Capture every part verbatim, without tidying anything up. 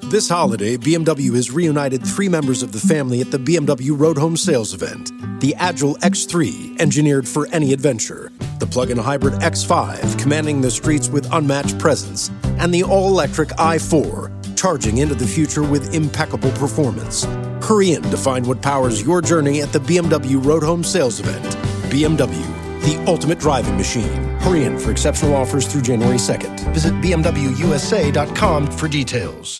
This holiday, B M W has reunited three members of the family at the B M W Road Home Sales event. The Agile X three, engineered for any adventure. The plug-in hybrid X five, commanding the streets with unmatched presence. And the all-electric i four, charging into the future with impeccable performance. Hurry in to find what powers your journey at the B M W Road Home Sales event. B M W, the ultimate driving machine. Hurry in for exceptional offers through January second. Visit B M W U S A dot com for details.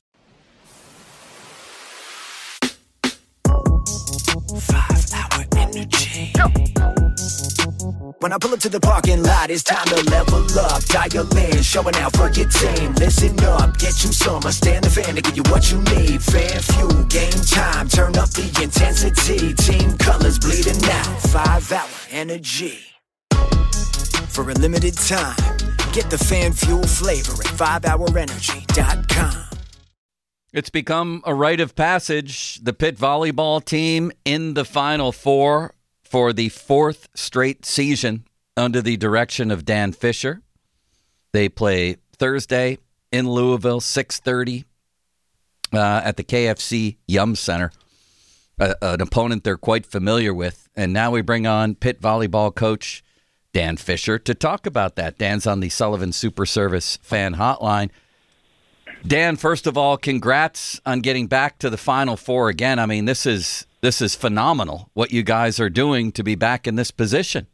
Five-hour energy. When I pull up to the parking lot, it's time to level up. Dial in, showing out for your team. Listen up, get you some. I stand the fan to give you what you need. Fan fuel, game time. Turn up the intensity. Team colors bleeding out. Five-hour energy. For a limited time, get the fan fuel flavor at five hour energy dot com. It's become a rite of passage. The Pitt volleyball team in the Final Four for the fourth straight season under the direction of Dan Fisher. They play Thursday in Louisville, six thirty uh, at the K F C Yum Center, uh, an opponent they're quite familiar with. And now we bring on Pitt volleyball coach Dan Fisher to talk about that. Dan's on the Sullivan Super Service fan hotline. Dan, first of all, congrats on getting back to the Final Four again. I mean, this is this is phenomenal what you guys are doing to be back in this position.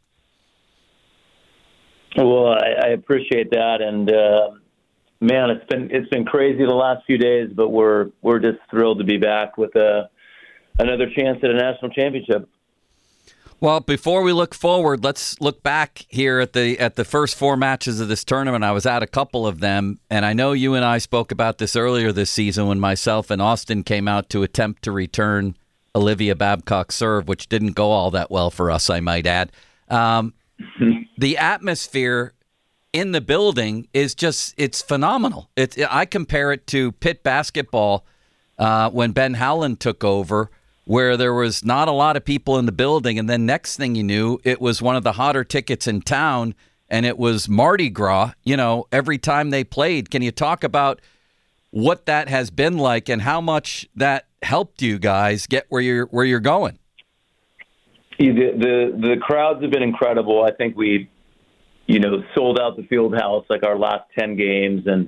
Well, I, I appreciate that, and uh, man, it's been it's been crazy the last few days, but we're we're just thrilled to be back with a, another chance at a national championship. Well, before we look forward, let's look back here at the at the first four matches of this tournament. I was at a couple of them, and I know you and I spoke about this earlier this season when myself and Austin came out to attempt to return Olivia Babcock's serve, which didn't go all that well for us, I might add. Um, the atmosphere in the building is just, it's phenomenal. It, I compare it to Pitt basketball uh, when Ben Howland took over, where there was not a lot of people in the building, and then next thing you knew, it was one of the hotter tickets in town, and it was Mardi Gras, you know, every time they played. Can you talk about what that has been like and how much that helped you guys get where you're where you're going? The the, the crowds have been incredible. I think we, you know, sold out the field house like our last ten games, and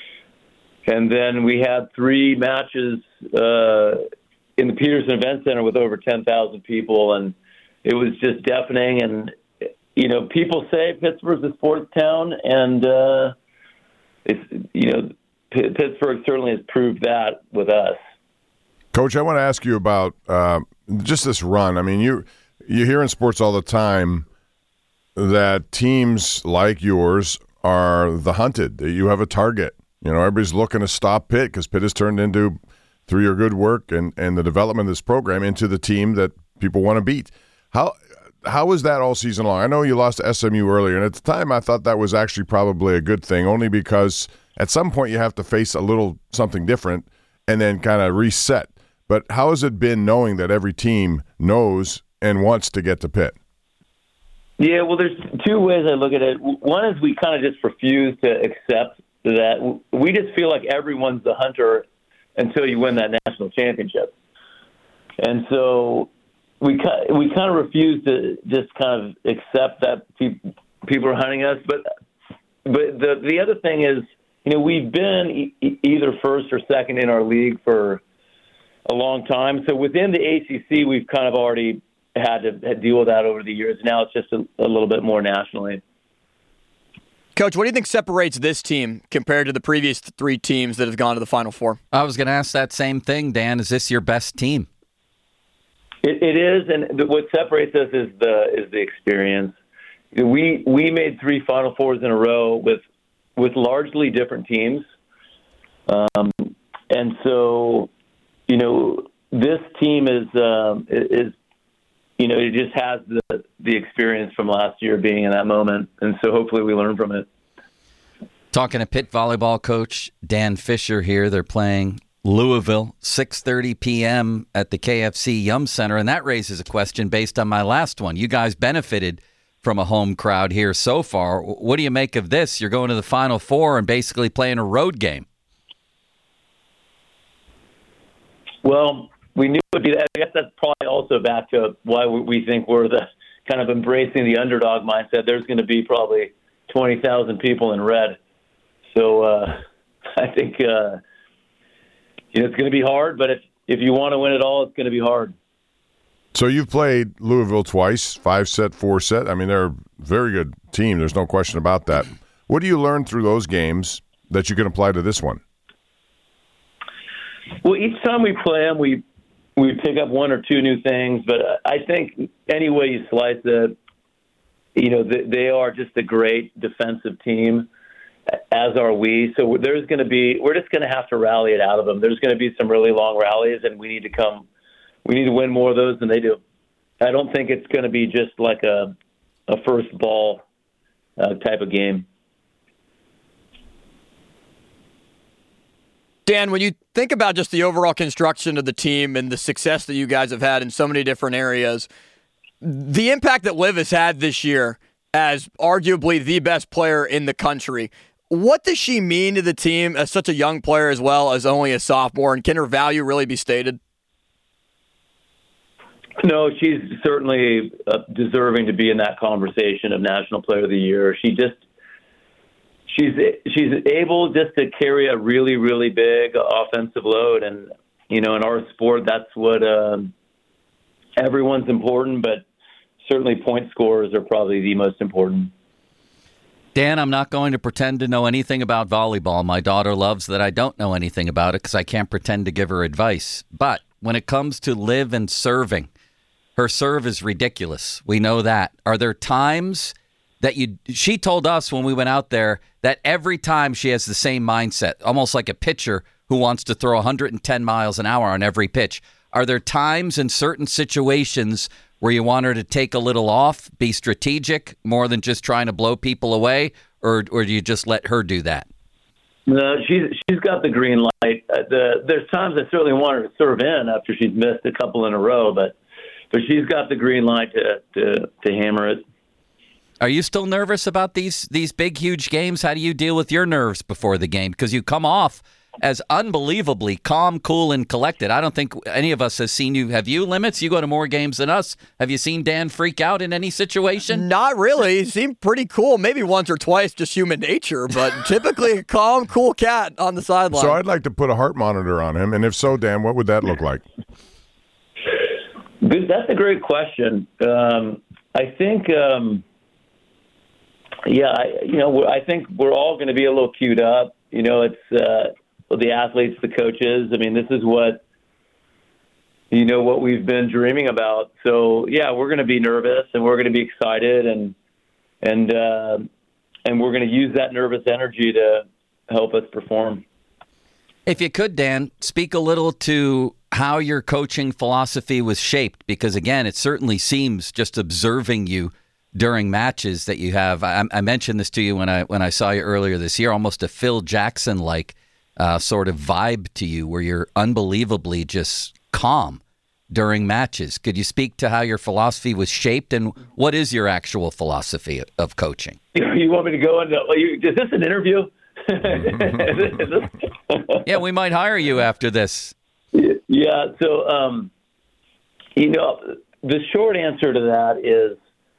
and then we had three matches uh in the Peterson Event Center with over ten thousand people, and it was just deafening. And, you know, people say Pittsburgh's a sports town, and uh, it's, you know, P- Pittsburgh certainly has proved that with us. Coach, I want to ask you about uh, just this run. I mean, you you hear in sports all the time that teams like yours are the hunted, that you have a target. You know, everybody's looking to stop Pitt because Pitt has turned into, through your good work and, and the development of this program, into the team that people want to beat. How how was that all season long? I know you lost to S M U earlier, and at the time I thought that was actually probably a good thing, only because at some point you have to face a little something different and then kind of reset. But how has it been knowing that every team knows and wants to get to Pitt? Yeah, well, there's two ways I look at it. One is we kind of just refuse to accept that. We just feel like everyone's the hunter until you win that national championship. And so we we kind of refuse to just kind of accept that pe- people are hunting us. But but the the other thing is, you know, we've been e- either first or second in our league for a long time. So within the A C C, we've kind of already had to deal with that over the years. Now it's just a, a little bit more nationally. Coach, what do you think separates this team compared to the previous three teams that have gone to the Final Four? I was going to ask that same thing, Dan. Is this your best team? It, it is, and what separates us is the is the experience. We we made three Final Fours in a row with with largely different teams, um, and so you know this team is um, is you know it just has the the experience from last year being in that moment, and so hopefully we learn from it. Talking to Pitt volleyball coach Dan Fisher here. They're playing Louisville, six thirty p.m. at the K F C Yum Center, and that raises a question based on my last one. You guys benefited from a home crowd here so far. What do you make of this? You're going to the Final Four and basically playing a road game. Well, we knew it would be that. I guess that's probably also back to why we think we're the kind of embracing the underdog mindset. There's going to be probably twenty thousand people in red. So uh, I think uh, you know, it's going to be hard, but if, if you want to win it all, it's going to be hard. So you've played Louisville twice, five set, four set. I mean, they're a very good team. There's no question about that. What do you learn through those games that you can apply to this one? Well, each time we play them, we we pick up one or two new things. But I think any way you slice it, you know, they, they are just a great defensive team, as are we. So there's going to be, we're just going to have to rally it out of them. There's going to be some really long rallies, and we need to come, we need to win more of those than they do. I don't think it's going to be just like a a first ball uh, type of game. Dan, when you think about just the overall construction of the team and the success that you guys have had in so many different areas, the impact that Liv has had this year as arguably the best player in the country, what does she mean to the team as such a young player as well as only a sophomore, and can her value really be stated? No, she's certainly uh, deserving to be in that conversation of National Player of the Year. She just she's she's able just to carry a really, really big offensive load, and you know, in our sport, that's what um, everyone's important, but certainly point scorers are probably the most important. Dan, I'm not going to pretend to know anything about volleyball. My daughter loves that I don't know anything about it because I can't pretend to give her advice. But when it comes to Liv and serving, her serve is ridiculous. We know that. Are there times that you, she told us when we went out there that every time she has the same mindset, almost like a pitcher who wants to throw one hundred ten miles an hour on every pitch. Are there times in certain situations where you want her to take a little off, be strategic, more than just trying to blow people away, or or do you just let her do that? No, she's she's got the green light. Uh, the, there's times I certainly want her to serve in after she's missed a couple in a row, but but she's got the green light to to, to hammer it. Are you still nervous about these these big, huge games? How do you deal with your nerves before the game? Because you come off as unbelievably calm, cool, and collected. I don't think any of us has seen you. Have you, Limits? You go to more games than us. Have you seen Dan freak out in any situation? Not really. He seemed pretty cool. Maybe once or twice, just human nature, but typically a calm, cool cat on the sideline. So I'd like to put a heart monitor on him, and if so, Dan, what would that look like? That's a great question. Um, I think, um, yeah, I, you know, I think we're all going to be a little queued up. You know, it's uh, the athletes, the coaches. I mean, this is what, you know, what we've been dreaming about. So, yeah, we're going to be nervous and we're going to be excited, and and uh, and we're going to use that nervous energy to help us perform. If you could, Dan, speak a little to how your coaching philosophy was shaped, because, again, it certainly seems, just observing you during matches, that you have, I, I mentioned this to you when I when I saw you earlier this year, almost a Phil Jackson-like uh, sort of vibe to you, where you're unbelievably just calm during matches. Could you speak to how your philosophy was shaped, and what is your actual philosophy of coaching? You want me to go into, is this an interview? Yeah, we might hire you after this. Yeah, so, um, you know, the short answer to that is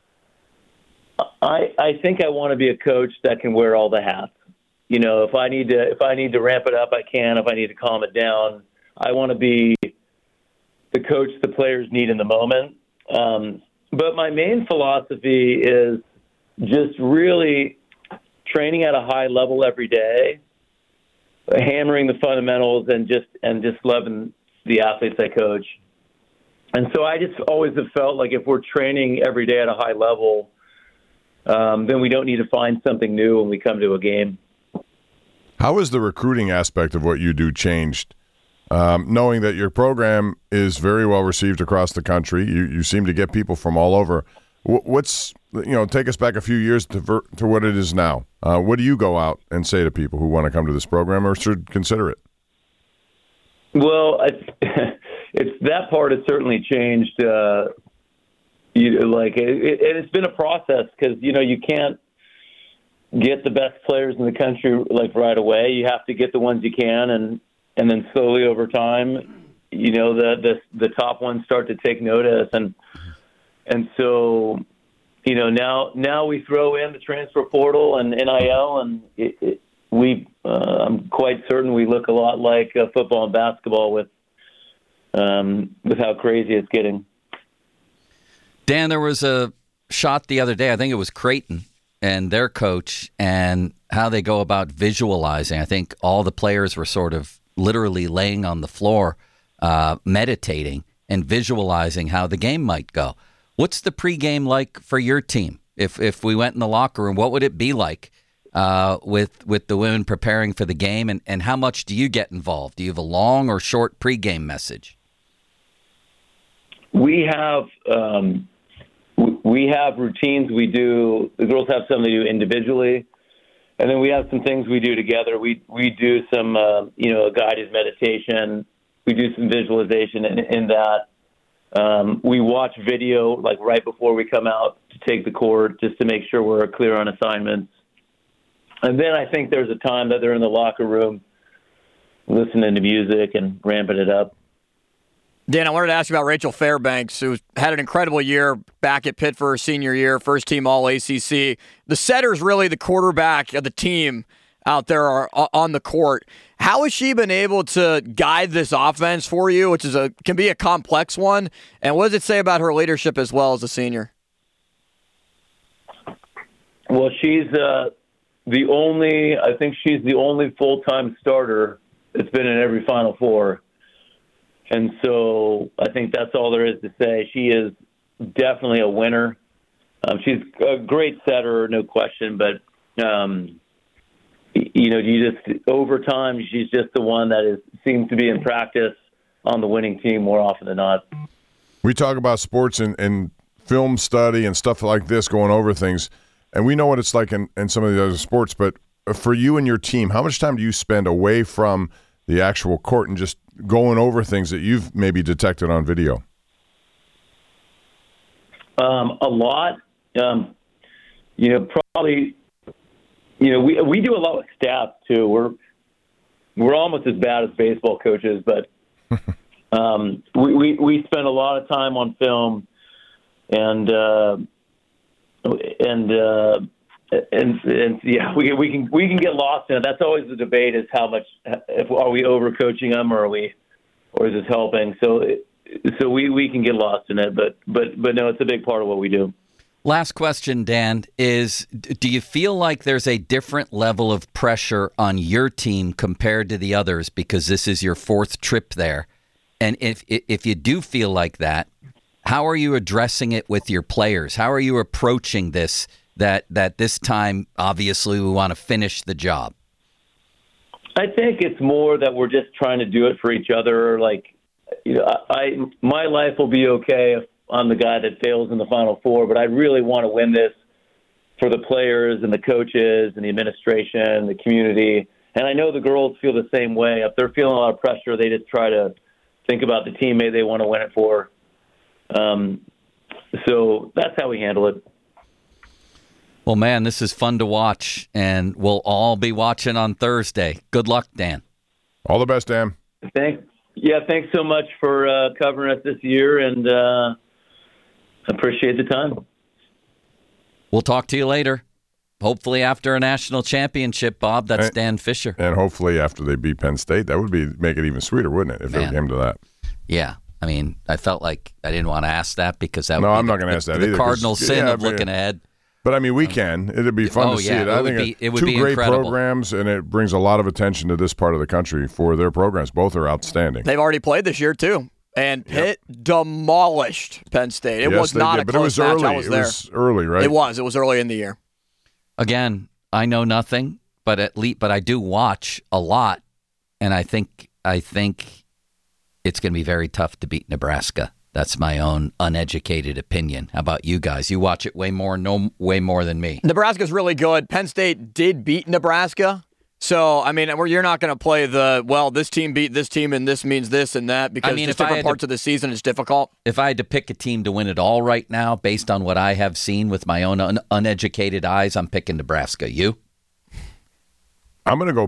I, I think I want to be a coach that can wear all the hats. You know, if I need to if I need to ramp it up, I can. If I need to calm it down, I want to be the coach the players need in the moment. Um, but my main philosophy is just really training at a high level every day, hammering the fundamentals, and just and just loving the athletes I coach. And so I just always have felt like if we're training every day at a high level, um, then we don't need to find something new when we come to a game. How has the recruiting aspect of what you do changed? Um, knowing that your program is very well received across the country, you, you seem to get people from all over. What's, you know, take us back a few years to ver- to what it is now. Uh, what do you go out and say to people who want to come to this program or should consider it? Well, it's, it's that part has certainly changed. Uh, you, like it, it, it's been a process because you know you can't get the best players in the country like right away. You have to get the ones you can, and and then slowly over time, you know, the, the the top ones start to take notice, and and so, you know, now now we throw in the transfer portal and N I L, and it, it, we uh, I'm quite certain we look a lot like uh, football and basketball with um, with how crazy it's getting. Dan, there was a shot the other day. I think it was Creighton and their coach, and how they go about visualizing. I think all the players were sort of literally laying on the floor, uh, meditating and visualizing how the game might go. What's the pregame like for your team? If if we went in the locker room, what would it be like uh, with with the women preparing for the game, and, and how much do you get involved? Do you have a long or short pregame message? We have um, we have routines we do. The girls have some they do individually, and then we have some things we do together. We we do some uh, you know guided meditation. We do some visualization in, in that. Um, we watch video like right before we come out to take the court, just to make sure we're clear on assignments. And then I think there's a time that they're in the locker room listening to music and ramping it up. Dan, I wanted to ask you about Rachel Fairbanks, who had an incredible year back at Pitt for her senior year, first team All A C C. The setter's really the quarterback of the team out there on the court. How has she been able to guide this offense for you, which is a can be a complex one? And what does it say about her leadership as well as a senior? Well, she's uh, the only, I think she's the only full-time starter that's been in every Final Four. And so I think that's all there is to say. She is definitely a winner. Um, she's a great setter, no question, but um, you know, you just over time, she's just the one that is seems to be in practice on the winning team more often than not. We talk about sports and, and film study and stuff like this, going over things, and we know what it's like in, in some of the other sports. But for you and your team, how much time do you spend away from the actual court and just going over things that you've maybe detected on video? Um, a lot. Um, you know, probably. You know, we we do a lot with staff too. We're we're almost as bad as baseball coaches, but um, we, we we spend a lot of time on film, and uh, and, uh, and and yeah, we we can we can get lost in it. That's always the debate: is how much if are we overcoaching them, or are we, or is this helping? So so we, we can get lost in it, but but but no, it's a big part of what we do. Last question, Dan, is do you feel like there's a different level of pressure on your team compared to the others because this is your fourth trip there? And if if you do feel like that, how are you addressing it with your players? How are you approaching this, that, that this time, obviously, we want to finish the job? I think it's more that we're just trying to do it for each other. Like, you know, I, I my life will be okay if I'm the guy that fails in the Final Four, but I really want to win this for the players and the coaches and the administration, the community. And I know the girls feel the same way. If they're feeling a lot of pressure, they just try to think about the teammate they want to win it for. Um, so that's how we handle it. Well, man, this is fun to watch, and we'll all be watching on Thursday. Good luck, Dan. All the best, Dan. Thanks. Yeah, thanks so much for uh, covering us this year, and uh, appreciate the time. We'll talk to you later. Hopefully after a national championship, Bob. That's and, Dan Fisher. And hopefully after they beat Penn State. That would be make it even sweeter, wouldn't it, if Man. it came to that? Yeah. I mean, I felt like I didn't want to ask that because that no, would be I'm not the, going to ask that the either. Cardinal sin yeah, of looking ahead. But, I mean, we can. It'd be fun oh, to see yeah, it. it I would think be, it would two be great incredible. programs, and it brings a lot of attention to this part of the country for their programs. Both are outstanding. They've already played this year, too. And Pitt yep. demolished Penn State. It yes, was not did, a but close it was match. early. I was it there. was early, right? It was. It was early in the year. Again, I know nothing, but at least, but I do watch a lot, and I think I think it's going to be very tough to beat Nebraska. That's my own uneducated opinion. How about you guys? You watch it way more, no, way more than me. Nebraska's really good. Penn State did beat Nebraska. So, I mean, you're not going to play the, well, this team beat this team and this means this and that because I mean, just different parts to, of the season is difficult. If I had to pick a team to win it all right now, based on what I have seen with my own un- uneducated eyes, I'm picking Nebraska. You? I'm going to go Pitt.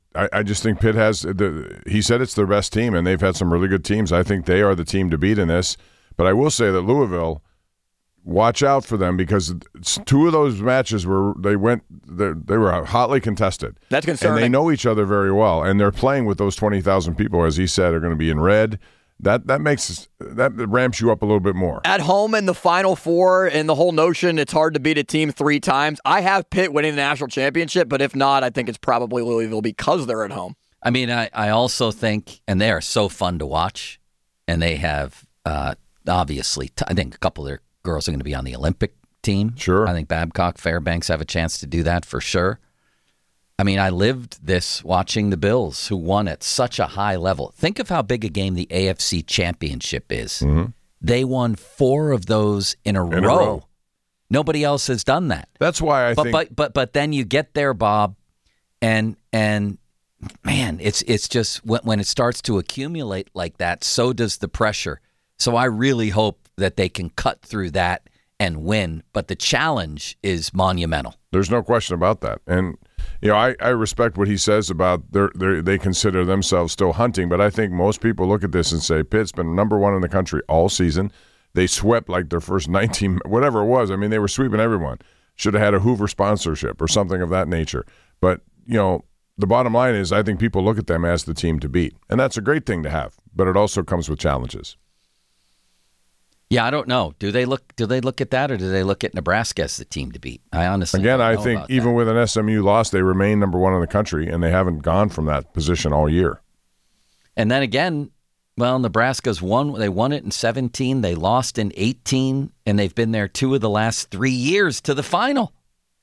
I, I just think Pitt has the. He said it's their best team, and they've had some really good teams. I think they are the team to beat in this. But I will say that Louisville, watch out for them because two of those matches were they went they were hotly contested. That's concerning. And they know each other very well, and they're playing with those twenty thousand people, as he said, are going to be in red. That that makes that ramps you up a little bit more. At home in the Final Four, and the whole notion it's hard to beat a team three times. I have Pitt winning the national championship, but if not, I think it's probably Louisville because they're at home. I mean, I, I also think, and they are so fun to watch, and they have uh, obviously, t- I think a couple of their girls are going to be on the Olympic team. Sure. I think Babcock, Fairbanks have a chance to do that for sure. I mean, I lived this watching the Bills, who won at such a high level. Think of how big a game the A F C Championship is. Mm-hmm. They won four of those in a, in row. a row. Nobody else has done that. That's why I but, think. But but but then you get there, Bob, and and man, it's it's just when, when it starts to accumulate like that, so does the pressure. So I really hope that they can cut through that and win. But the challenge is monumental. There's no question about that. And, you know, I, I respect what he says about their, their, they consider themselves still hunting, but I think most people look at this and say, Pitt's been number one in the country all season. They swept like their first nineteen, whatever it was. I mean, they were sweeping everyone. Should have had a Hoover sponsorship or something of that nature. But, you know, the bottom line is I think people look at them as the team to beat. And that's a great thing to have, but it also comes with challenges. Yeah, I don't know. Do they look? Do they look at that, or do they look at Nebraska as the team to beat? I honestly again, don't I know think about even that. with an S M U loss, they remain number one in the country, and they haven't gone from that position all year. And then again, well, Nebraska's won. They won it in seventeen. They lost in eighteen, and they've been there two of the last three years to the final.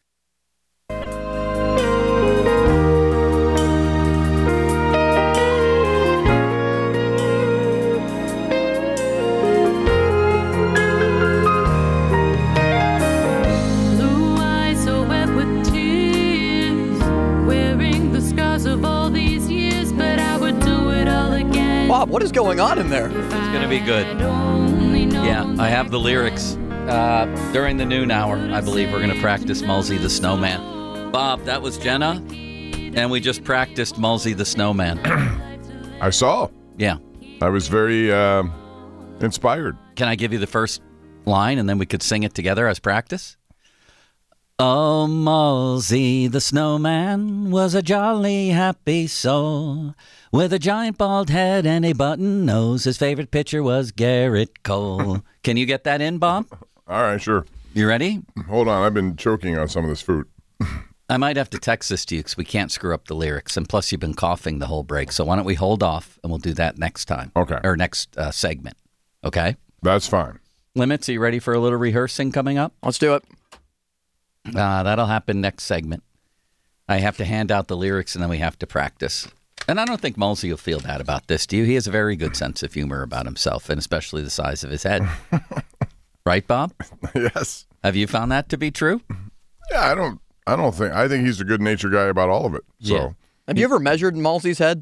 Bob, what is going on in there? It's going to be good. Yeah, I have the lyrics. Uh, during the noon hour, I believe we're going to practice Mulsey the Snowman. Bob, that was Jenna, and we just practiced Mulsey the Snowman. I saw. Yeah. I was very uh, inspired. Can I give you the first line, and then we could sing it together as practice? Oh, Mulsey the Snowman was a jolly happy soul with a giant bald head and a button nose. His favorite pitcher was Garrett Cole. Can you get that in, Bob? All right, sure. You ready? Hold on. I've been choking on some of this food. I might have to text this to you because we can't screw up the lyrics. And plus, you've been coughing the whole break. So why don't we hold off, and we'll do that next time. Okay. Or next uh, segment. Okay? That's fine. Limits, are you ready for a little rehearsing coming up? Let's do it. Uh, that'll happen next segment. I have to hand out the lyrics, and then we have to practice. And I don't think Mulsey will feel bad about this, do you? He has a very good sense of humor about himself, and especially the size of his head. Right, Bob? Yes. Have you found that to be true? Yeah, I don't I don't think I think he's a good natured guy about all of it. So Yeah. Have you ever measured Mulsey's head?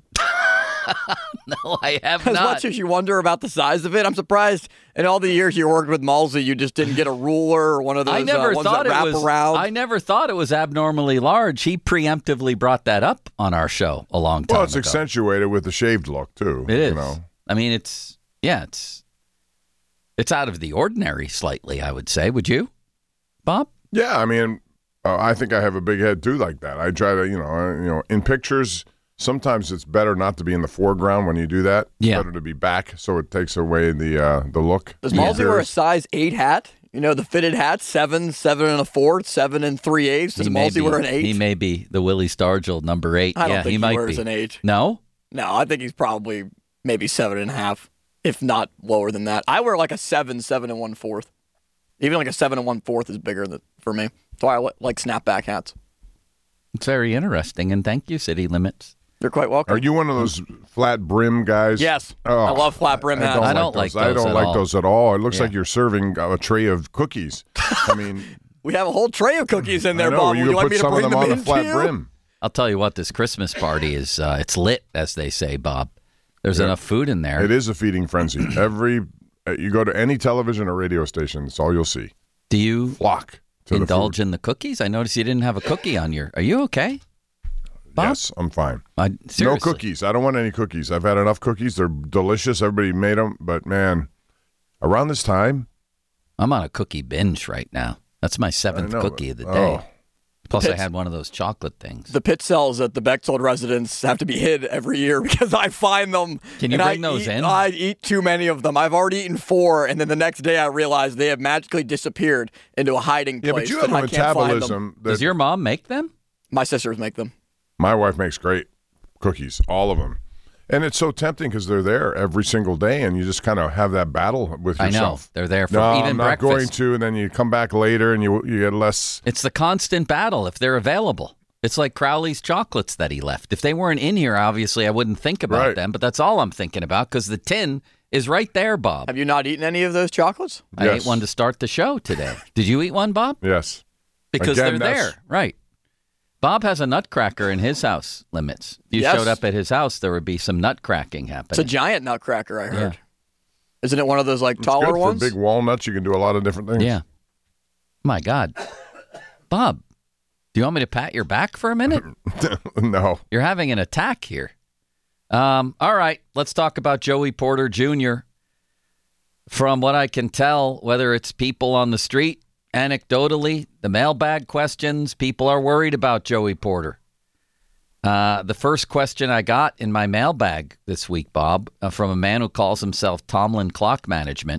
No, I have As not. much as you wonder about the size of it, I'm surprised in all the years you worked with Mulsey, you just didn't get a ruler or one of those I never uh, ones thought that wrap it was. around. I never thought it was abnormally large. He preemptively brought that up on our show a long time well, it's ago. accentuated with the shaved look too. It is. You know. I mean, it's yeah, it's it's out of the ordinary slightly. I would say. Would you, Bob? Yeah, I mean, uh, I think I have a big head too, like that. I try to, you know, uh, you know, in pictures. Sometimes it's better not to be in the foreground when you do that. It's Yeah. better to be back, so it takes away the uh, the look. Does Yeah. Mulsey wear a size eight hat? You know, the fitted hat, seven, seven and a fourth, seven and three eighths. Does He may Mulsey be- wear an eight? He may be the Willie Stargell number eight. I don't yeah, think he he might wears be. an eight. No, No, I think he's probably maybe seven and a half, if not lower than that. I wear like a seven, seven and one fourth. Even like a seven and one fourth is bigger than, for me. That's why I li- like snapback hats. it's very interesting. And thank you, City Limits. You're quite welcome. Are you one of those flat brim guys? Yes. Oh, I love flat brim I hats. don't I like don't those. like I those don't at like all. those at all. It looks Yeah. like you're serving a tray of cookies. I mean, We have a whole tray of cookies in there, I know, Bob. you Would you could like put me to some of bring them on in the flat to you? brim. I'll tell you what, this Christmas party is uh, it's lit, as they say, Bob. There's Yeah. enough food in there. It is a feeding frenzy. Every uh, you go to any television or radio station, it's all you'll see. Do you Flock to indulge the in the cookies? I noticed you didn't have a cookie on your. Are you okay? food. Bob? Yes, I'm fine. I, No seriously. cookies. I don't want any cookies. I've had enough cookies. They're delicious. Everybody made them. But, man, around this time. I'm on a cookie binge right now. That's my seventh know, cookie of the oh. day. Plus, I Pits- had one of those chocolate things. The pit cells at the Bechtold residence have to be hid every year because I find them. Can you and bring I those eat, in? I eat too many of them. I've already eaten four, and then the next day I realize they have magically disappeared into a hiding Yeah, place. but you have and a I can't find them. metabolism. That Does your mom make them? My sisters make them. My wife makes great cookies, all of them. And it's so tempting because they're there every single day, and you just kind of have that battle with I know. yourself. They're there for no, even I'm not breakfast. going to, and then you come back later, and you you get less. It's the constant battle if they're available. It's like Crowley's chocolates that he left. If they weren't in here, obviously I wouldn't think about Right. them, but that's all I'm thinking about because the tin is right there, Bob. Have you not eaten any of those chocolates? I Yes. ate one to start the show today. Did you eat one, Bob? Yes. Because Again, they're that's- there. Right. Bob has a nutcracker in his house limits. If you Yes. showed up at his house, there would be some nut cracking It's a happening. giant nutcracker, I heard. Yeah. Isn't it one of those like It's taller good ones? For big walnuts, you can do a lot of different things. Yeah. My God. Bob, do you want me to pat your back for a minute? No. You're having an attack here. Um, all right, let's talk about Joey Porter Junior From what I can tell, whether it's people on the street, anecdotally, the mailbag questions, people are worried about Joey Porter. Uh, the first question I got in my mailbag this week, Bob, uh, from a man who calls himself Tomlin Clock Management,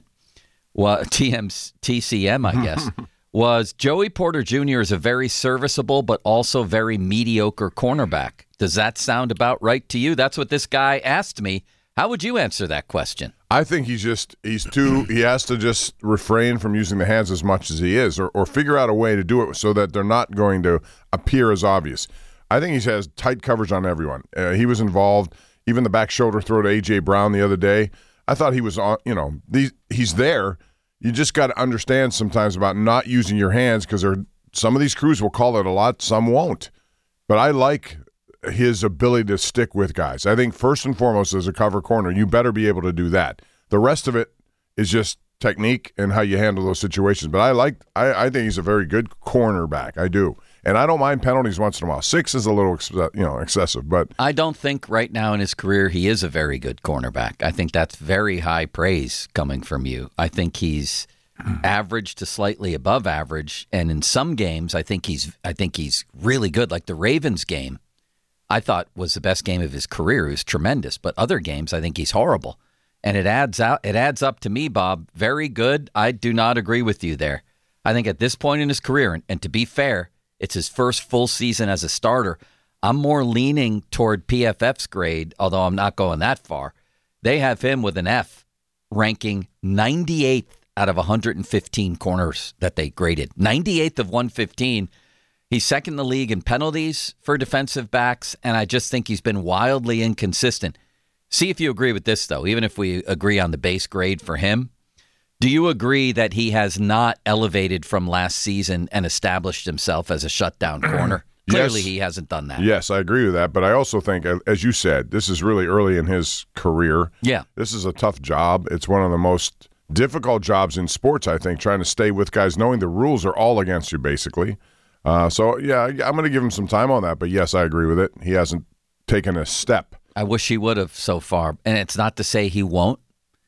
was T M T C M, I guess, was Joey Porter Junior is a very serviceable but also very mediocre cornerback. Does that sound about right to you? That's what this guy asked me. How would you answer that question? I think he's just, he's too, he has to just refrain from using the hands as much as he is, or, or figure out a way to do it so that they're not going to appear as obvious. I think he has tight coverage on everyone. Uh, he was involved, even the back shoulder throw to A J. Brown the other day. I thought he was on, you know, these, he's there. You just got to understand sometimes about not using your hands because some of these crews will call it a lot, some won't. But I like his ability to stick with guys. I think first and foremost as a cover corner, you better be able to do that. The rest of it is just technique and how you handle those situations. But I like, I, I think he's a very good cornerback. I do. And I don't mind penalties once in a while. Six is a little, you know, excessive, but I don't think right now in his career he is a very good cornerback. I think that's very high praise coming from you. I think he's average to slightly above average, and in some games I think he's I think he's really good. Like the Ravens game, I thought was the best game of his career. It was tremendous, but other games I think he's horrible. And it adds out it adds up to me, Bob, very good. I do not agree with you there. I think at this point in his career, and, and to be fair, it's his first full season as a starter. I'm more leaning toward P F F's grade, although I'm not going that far. They have him with an F, ranking ninety-eighth out of one hundred fifteen corners that they graded. ninety-eighth of one hundred fifteen. He's second in the league in penalties for defensive backs, and I just think he's been wildly inconsistent. See if you agree with this, though, even if we agree on the base grade for him. Do you agree that he has not elevated from last season and established himself as a shutdown corner? Clearly, Yes. he hasn't done that. yes, I agree with that. But I also think, as you said, this is really early in his career. Yeah. This is a tough job. It's one of the most difficult jobs in sports, I think, trying to stay with guys, knowing the rules are all against you, basically. Uh, so, yeah, I'm going to give him some time on that. But, yes, I agree with it. He hasn't taken a step. I wish he would have so far. And it's not to say he won't.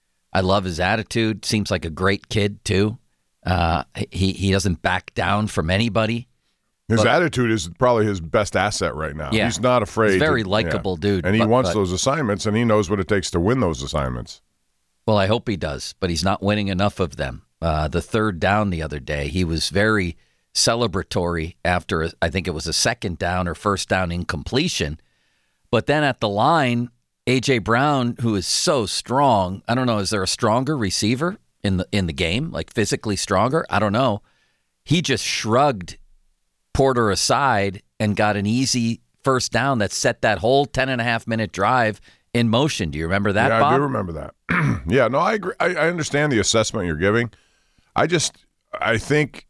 I love his attitude. Seems like a great kid, too. Uh, he, he doesn't back down from anybody. His But- attitude is probably his best asset right now. Yeah. He's not afraid. He's a very to- likable yeah. dude, And he but- wants but- those assignments, and he knows what it takes to win those assignments. Well, I hope he does, but he's not winning enough of them. Uh, the third down the other day, he was very celebratory after, a, I think it was a second down or first down incompletion. But then at the line, A J. Brown, who is so strong, I don't know, is there a stronger receiver in the in the game, like physically stronger? I don't know. He just shrugged Porter aside and got an easy first down that set that whole ten and a half minute drive in motion. Do you remember that, yeah, Bob? I do remember that. yeah, no, I agree. I, I understand the assessment you're giving. I just, I think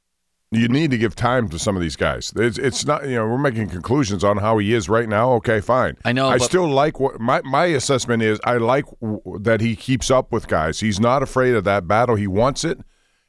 you need to give time to some of these guys. It's, it's not, you know, we're making conclusions on how he is right now. Okay, fine. I know, I but- still like what my my assessment is. I like w- that he keeps up with guys. He's not afraid of that battle. He wants it,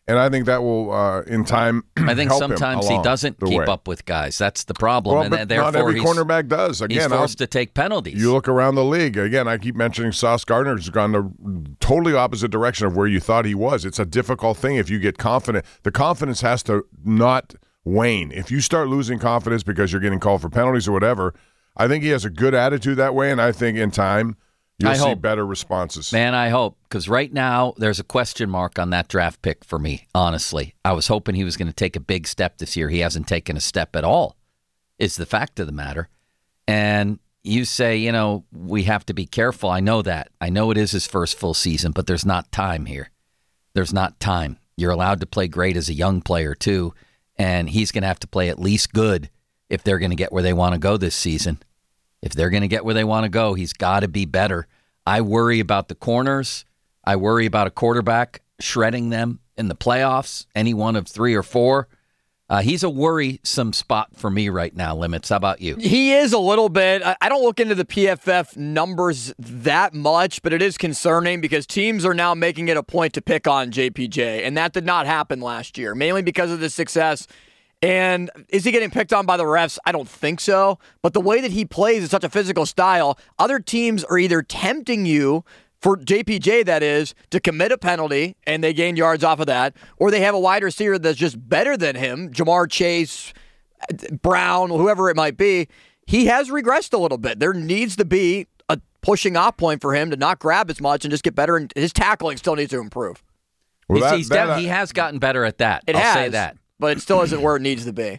And I think that will, uh, in time, I think help sometimes him he doesn't keep way. up with guys. That's the problem. Well, and but therefore not every he's, cornerback does. Again, he's forced I'll, to take penalties. You look around the league. Again, I keep mentioning Sauce Gardner's gone the totally opposite direction of where you thought he was. It's a difficult thing if you get confident. The confidence has to not wane. If you start losing confidence because you're getting called for penalties or whatever, I think he has a good attitude that way, and I think in time you'll I see hope. better responses. Man, I hope, because right now there's a question mark on that draft pick for me, honestly. I was hoping he was going to take a big step this year. He hasn't taken a step at all, is the fact of the matter. And you say, you know, we have to be careful. I know that. I know it is his first full season, but there's not time here. There's not time. You're allowed to play great as a young player, too, and he's going to have to play at least good if they're going to get where they want to go this season. If they're going to get where they want to go, he's got to be better. I worry about the corners. I worry about a quarterback shredding them in the playoffs, any one of three or four. Uh, he's a worrisome spot for me right now, Limits. How about you? He is a little bit. I, I don't look into the P F F numbers that much, but it is concerning because teams are now making it a point to pick on J P J, and that did not happen last year, mainly because of the success. And is he getting picked on by the refs? I don't think so. But the way that he plays is such a physical style, other teams are either tempting you, for J P J that is, to commit a penalty, and they gain yards off of that, or they have a wide receiver that's just better than him, Jamar Chase, Brown, whoever it might be. He has regressed a little bit. There needs to be a pushing off point for him to not grab as much and just get better. And his tackling still needs to improve. Well, he's, that, he's that, def- he has gotten better at that. It I'll has, say that. But it still isn't where it needs to be.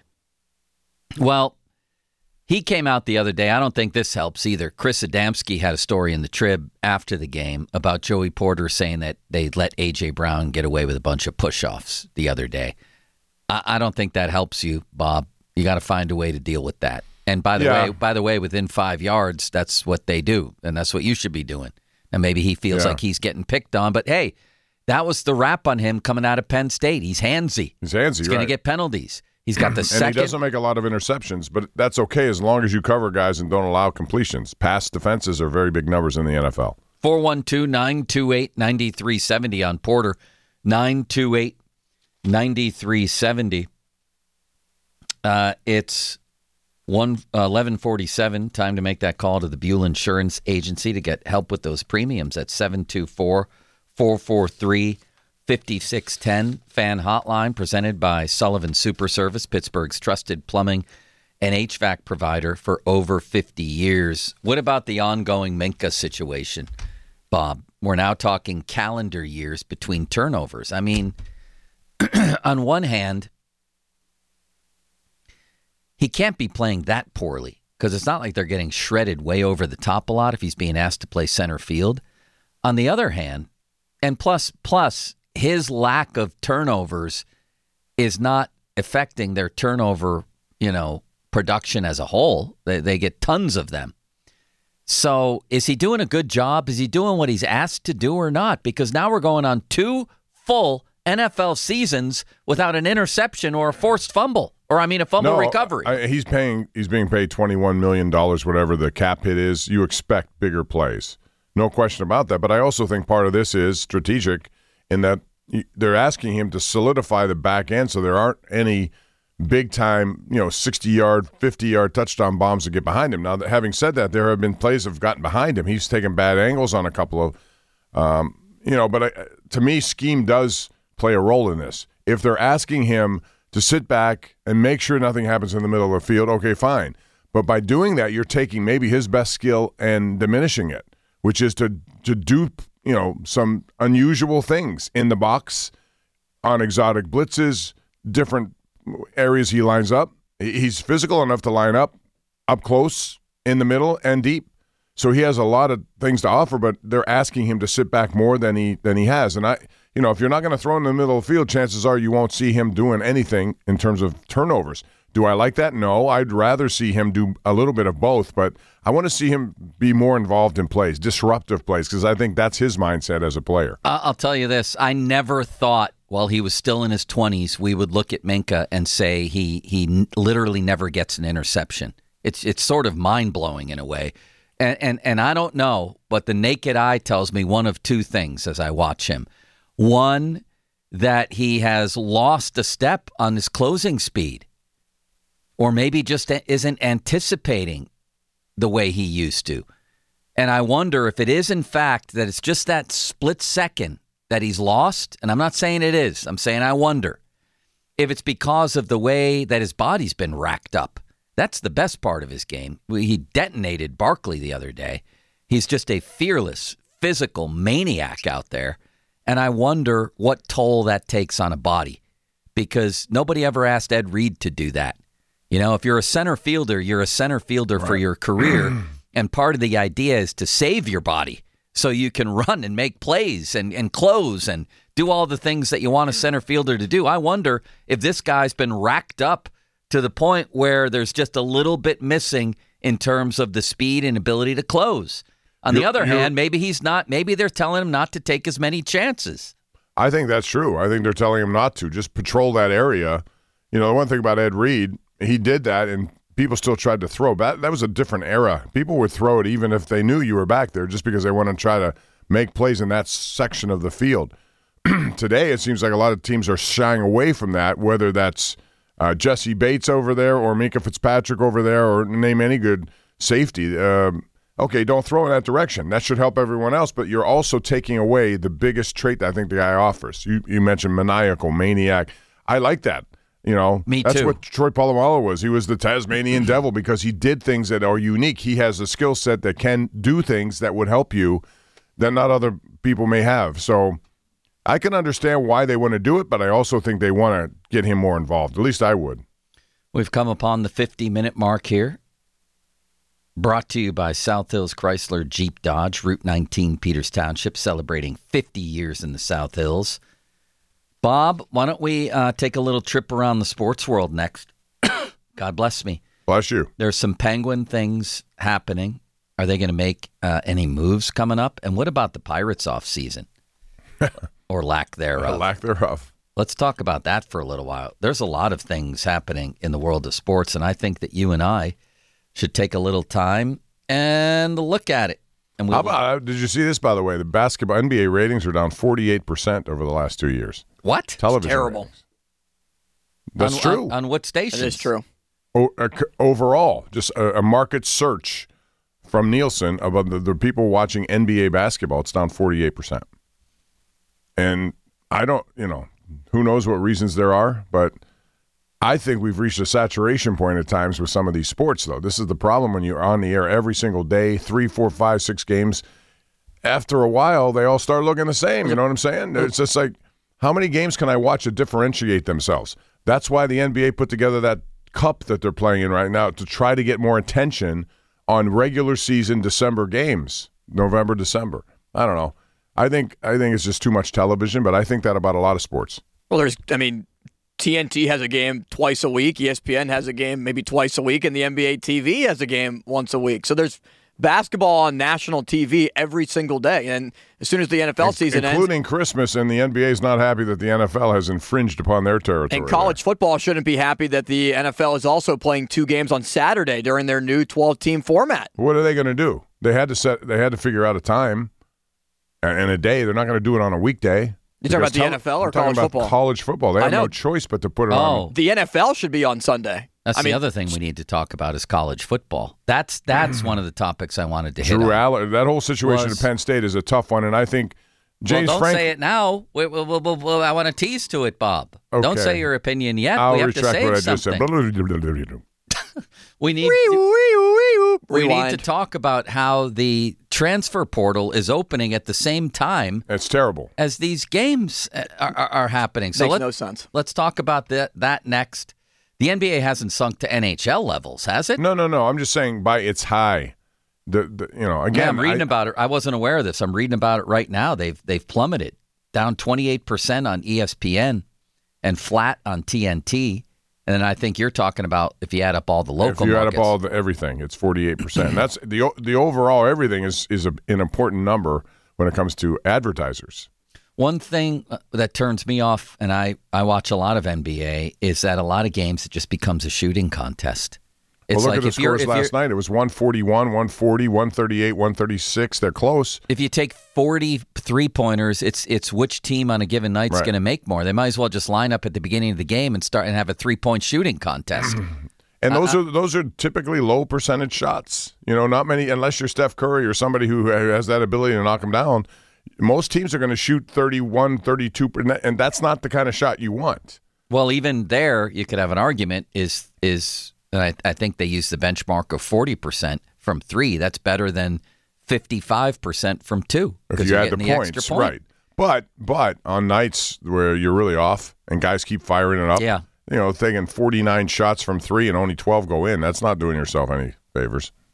Well, he came out the other day. I don't think this helps either. Chris Adamski had a story in the Trib after the game about Joey Porter saying that they let A J. Brown get away with a bunch of push-offs the other day. I, I don't think that helps you, Bob. You got to find a way to deal with that. And by the Yeah. way, by the way, within five yards, that's what they do, and that's what you should be doing. And maybe he feels Yeah. like he's getting picked on, but hey, that was the rap on him coming out of Penn State. He's handsy. He's handsy, He's going right. to get penalties. He's got the And second. he doesn't make a lot of interceptions, but that's okay as long as you cover guys and don't allow completions. Pass defenses are very big numbers in the N F L. four one two, nine two eight, nine three seven zero on Porter. nine two eight, nine three seven zero. Uh, it's one eleven forty-seven. Time to make that call to the Buell Insurance Agency to get help with those premiums at seven two four, four four three, five six one zero. Fan Hotline presented by Sullivan Super Service, Pittsburgh's trusted plumbing and H V A C provider for over fifty years. What about the ongoing Minkah situation, Bob? We're now talking calendar years between turnovers. I mean, on one hand, he can't be playing that poorly because it's not like they're getting shredded way over the top a lot if he's being asked to play center field. On the other hand, and plus, plus his lack of turnovers is not affecting their turnover, you know, production as a whole. They, they get tons of them. So is he doing a good job? Is he doing what he's asked to do or not? Because now we're going on two full N F L seasons without an interception or a forced fumble. Or, I mean, a fumble No, recovery. I, he's paying. He's being paid twenty-one million dollars, whatever the cap hit is. You expect bigger plays. No question about that. But I also think part of this is strategic in that they're asking him to solidify the back end so there aren't any big-time, you know, sixty-yard, fifty-yard touchdown bombs to get behind him. Now, having said that, there have been plays that have gotten behind him. He's taken bad angles on a couple of, um, you know, but I, to me, scheme does play a role in this. If they're asking him to sit back and make sure nothing happens in the middle of the field, okay, fine. But by doing that, you're taking maybe his best skill and diminishing it, which is to to do, you know, some unusual things in the box, on exotic blitzes, different areas he lines up. He's physical enough to line up, up close, in the middle, and deep. So he has a lot of things to offer, but they're asking him to sit back more than he than he has. And I, you know, if you're not going to throw in the middle of the field, chances are you won't see him doing anything in terms of turnovers. Do I like that? No. I'd rather see him do a little bit of both, but I want to see him be more involved in plays, disruptive plays, because I think that's his mindset as a player. I'll tell you this. I never thought while he was still in his twenties we would look at Minkah and say he he literally never gets an interception. It's it's sort of mind-blowing in a way. And, and and I don't know, but the naked eye tells me one of two things as I watch him. One, that he has lost a step on his closing speed, or maybe just isn't anticipating the way he used to. And I wonder if it is, in fact, that it's just that split second that he's lost. And I'm not saying it is. I'm saying I wonder if it's because of the way that his body's been racked up. That's the best part of his game. He detonated Barkley the other day. He's just a fearless, physical maniac out there. And I wonder what toll that takes on a body, because nobody ever asked Ed Reed to do that. You know, if you're a center fielder, you're a center fielder right. for your career. And part of the idea is to save your body so you can run and make plays and, and close and do all the things that you want a center fielder to do. I wonder if this guy's been racked up to the point where there's just a little bit missing in terms of the speed and ability to close. On the you're, other hand, maybe he's not. Maybe they're telling him not to take as many chances. I think that's true. I think they're telling him not to. Just patrol that area. You know, the one thing about Ed Reed, he did that, and people still tried to throw. That, that was a different era. People would throw it even if they knew you were back there, just because they want to try to make plays in that section of the field. Today, it seems like a lot of teams are shying away from that, whether that's uh, Jesse Bates over there or Minka Fitzpatrick over there, or name any good safety. Um, okay, don't throw in that direction. That should help everyone else, but you're also taking away the biggest trait that I think the guy offers. You, you mentioned maniacal, maniac. I like that. You know, Me that's too. what Troy Polamalu was. He was the Tasmanian devil because he did things that are unique. He has a skill set that can do things that would help you that not other people may have. So I can understand why they want to do it, but I also think they want to get him more involved. At least I would. We've come upon the fifty-minute mark here. Brought to you by South Hills Chrysler Jeep Dodge, Route nineteen, Peters Township, celebrating fifty years in the South Hills. Bob, why don't we uh, take a little trip around the sports world next? God bless me. Bless you. There's some Penguin things happening. Are they going to make uh, any moves coming up? And what about the Pirates off season? Or lack thereof? Lack thereof. Let's talk about that for a little while. There's a lot of things happening in the world of sports, and I think that you and I should take a little time and look at it. And we'll, How about, did you see this, by the way? The basketball N B A ratings are down forty-eight percent over the last two years. What? Television terrible. ratings. That's on, true. On, on what stations? It is true. O- uh, overall, just a, a market search from Nielsen about the, the people watching N B A basketball, it's down forty-eight percent. And I don't, you know, who knows what reasons there are, but I think we've reached a saturation point at times with some of these sports, though. This is the problem when you're on the air every single day, three, four, five, six games. After a while, they all start looking the same. You know what I'm saying? It's just like, how many games can I watch to differentiate themselves? That's why the N B A put together that cup that they're playing in right now, to try to get more attention on regular season December games, November, December. I don't know. I think I think it's just too much television, but I think that about a lot of sports. Well, there's, I mean, T N T has a game twice a week. E S P N has a game maybe twice a week, and the N B A T V has a game once a week. So there's basketball on national T V every single day. And as soon as the N F L season including ends, including Christmas, and the N B A is not happy that the N F L has infringed upon their territory. And college there. football shouldn't be happy that the N F L is also playing two games on Saturday during their new twelve-team format. What are they going to do? They had to set. They had to figure out a time and a day. They're not going to do it on a weekday. You talking about the tell, N F L or I'm talking college about football? College football. They have no choice but to put it oh. on. The N F L should be on Sunday. That's I the mean, other thing we need to talk about is college football. That's that's one of the topics I wanted to hit Drew on. Allen, that whole situation Was, at Penn State is a tough one, and I think James well, don't Frank. say it now. We, we, we, we, I want to tease to it, Bob. Okay. Don't say your opinion yet. I'll we have to retract save what I just something. said. we need to, we need Rewind. to talk about how the transfer portal is opening at the same time It's terrible. as these games are, are, are happening. So Makes let, no sense. Let's talk about that that next. The N B A hasn't sunk to N H L levels, has it? No, no, no. I'm just saying by its high. The, the you know again. Yeah, I'm reading I, about it. I wasn't aware of this. I'm reading about it right now. They've they've plummeted, down twenty-eight percent on E S P N, and flat on T N T. And then I think you're talking about if you add up all the local If you markets. add up all the everything, it's forty-eight percent. That's the the overall everything is is a, an important number when it comes to advertisers. One thing that turns me off, and I, I watch a lot of N B A, is that a lot of games it just becomes a shooting contest. It's well, look like at the if you're- scores if last you're- night. It was one forty-one, one forty, one thirty-eight, one thirty-six. They're close. If you take forty three-pointers, it's it's which team on a given night is Right. going to make more. They might as well just line up at the beginning of the game and start and have a three-point shooting contest. And those Uh, are those are typically low percentage shots. You know, not many unless you're Steph Curry or somebody who has that ability to knock them down. Most teams are going to shoot thirty-one, thirty-two, and that's not the kind of shot you want. Well, even there, you could have an argument. Is is and I, I think they use the benchmark of forty percent from three. That's better than fifty-five percent from two. If 'cause you you're add the getting points, extra point. right? But but on nights where you're really off and guys keep firing it up, Yeah. you know, taking forty-nine shots from three and only twelve go in, that's not doing yourself any favors.